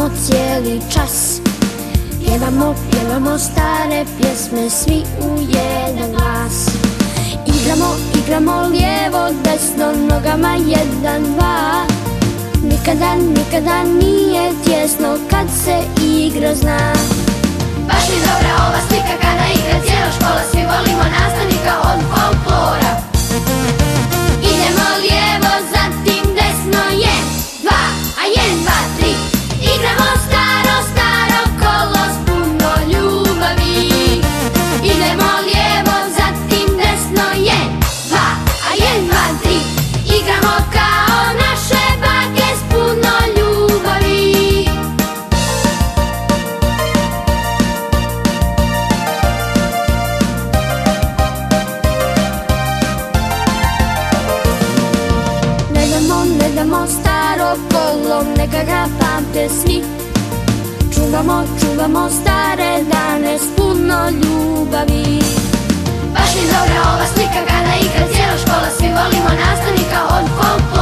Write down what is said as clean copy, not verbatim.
pevamo cijeli čas. Pjevamo, pjevamo stare pjesme svi u jedan glas. Igramo, igramo lijevo, desno, nogama jedan, dva. Nikada, nikada nije tjesno kad se igra zna. Baš mi dobra ova slika kada igra cijela škola, svi volimo nastavnika od folklora. Idemo lijevo, zatim desno, jedan, dva, a jedan, dva, tri. Igramo staro, staro kolo s puno ljubavi. Idemo lijevo, zatim desno, jedan, dva, a jedan, dva, tri. Igramo kao naše bake s puno ljubavi. Ne damo staro kolo, neka ga pamte svi. Čuvamo, čuvamo stare dane s puno ljubavi. Baš mi dobra ova slika kada igra cijela škola, svi volimo nastavnika od folklora.